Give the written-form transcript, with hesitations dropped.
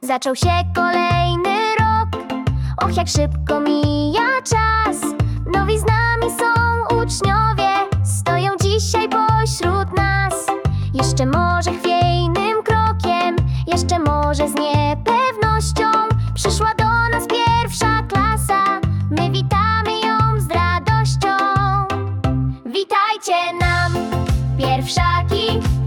Zaczął się kolejny rok. Och, jak szybko mija czas. Nowi z nami są uczniowie, stoją dzisiaj pośród nas. Jeszcze może chwiejnym krokiem, jeszcze może z niepewnością przyszła do nas pierwsza klasa. My witamy ją z radością. Witajcie nam, pierwszaki.